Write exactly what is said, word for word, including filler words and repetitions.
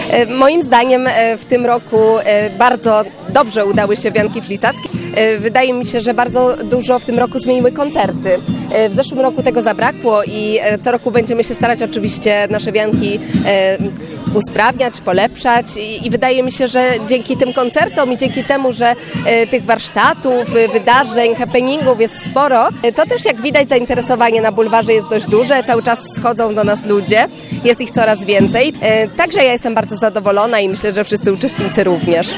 Moim zdaniem w tym roku bardzo dobrze udały się wianki flisackie. Wydaje mi się, że bardzo dużo w tym roku zmieniły koncerty. W zeszłym roku tego zabrakło i co roku będziemy się starać oczywiście nasze wianki usprawniać, polepszać i wydaje mi się, że dzięki tym koncertom i dzięki temu, że tych warsztatów, wydarzeń, happeningów jest sporo, to też jak widać zainteresowanie na bulwarze jest dość duże, cały czas schodzą do nas ludzie, jest ich coraz więcej. Także ja jestem bardzo zadowolona i myślę, że wszyscy uczestnicy również.